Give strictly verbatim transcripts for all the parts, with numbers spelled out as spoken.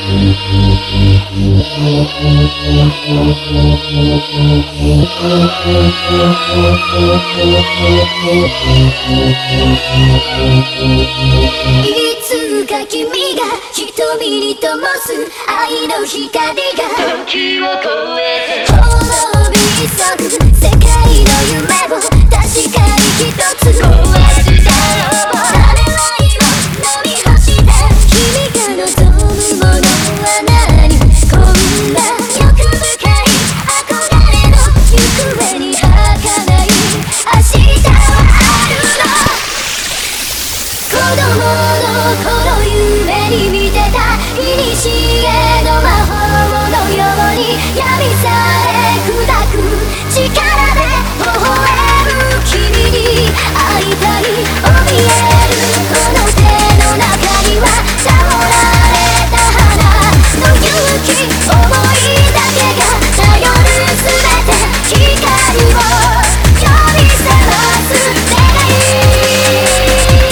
つか君が瞳に灯す愛の光が時を超えて滅び急ぐ世界の夢を確かに一つ壊したよ誰は今飲み干した君が望むものは何こんな欲深い憧れの行方に儚い明日はあるの子供の頃夢に見てた古の魔法のように闇さえ砕く力で微笑む君に会いたい怯えるこの手の中にはさほられた花の勇気思いだけが頼るすべて光を呼び覚ます願い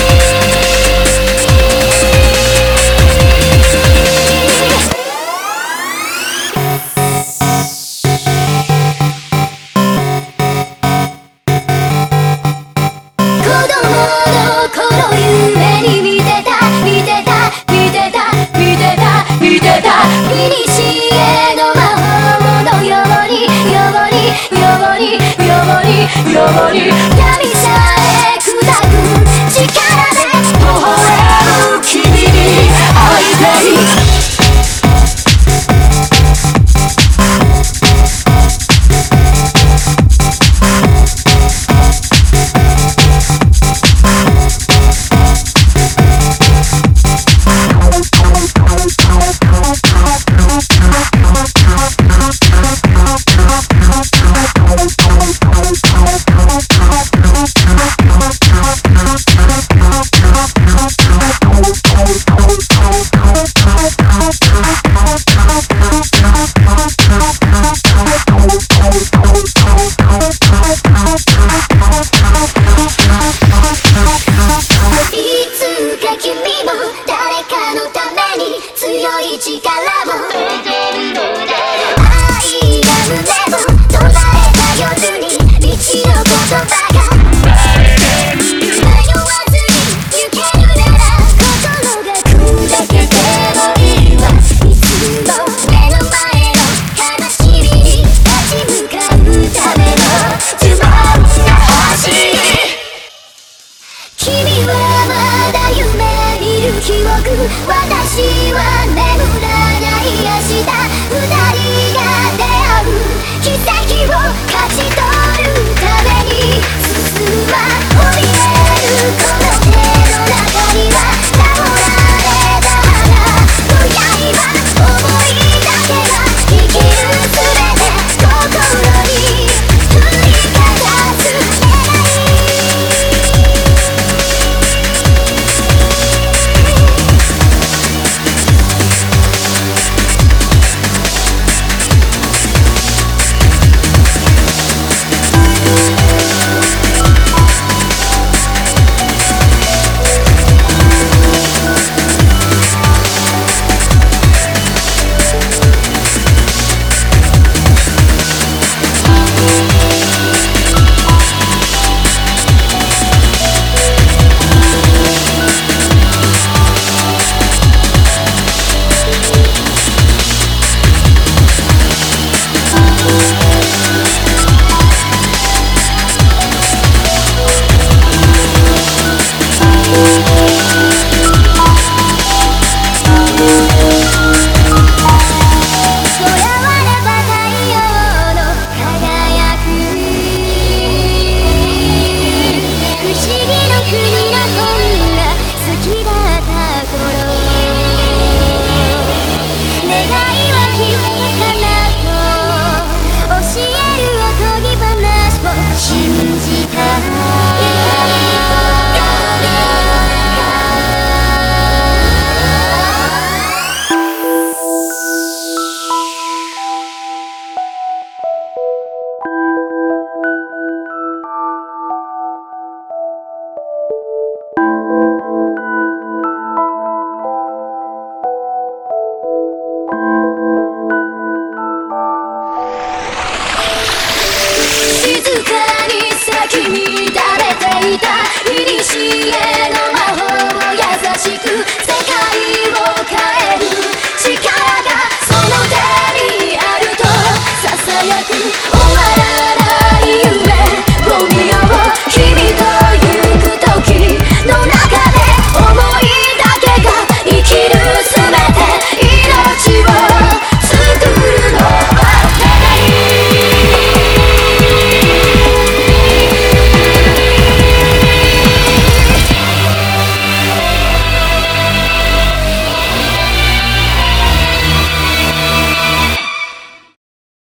闇さえ砕く力で微笑む君に会いたい私は